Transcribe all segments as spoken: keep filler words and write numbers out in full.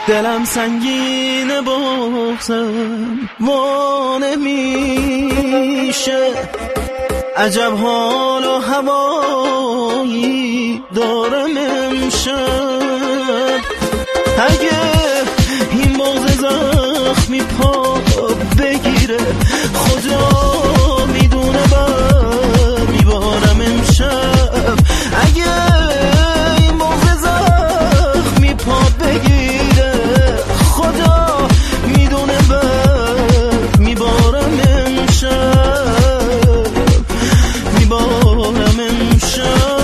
دلم سنگین بغضم وا نمیشه، عجب حال و هوایی دارم امشب. اگه این بغض زخمی پا بگیره خدا میدونه بر میبارم امشب. اگه این بغض زخمی پا بگیره خدا میدونه بر میبارم امشب، میبارم امشب.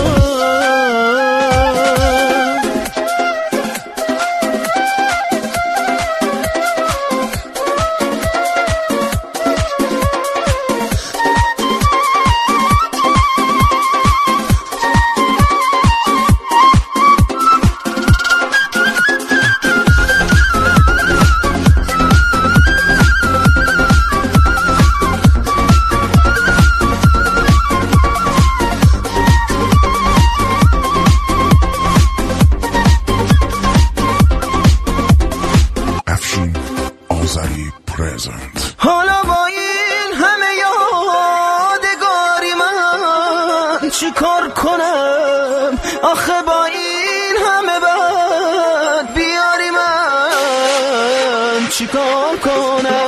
حالا با این همه یادگاری من چی کار کنم؟ آخه با این همه بد بیاری من چی کار کنم؟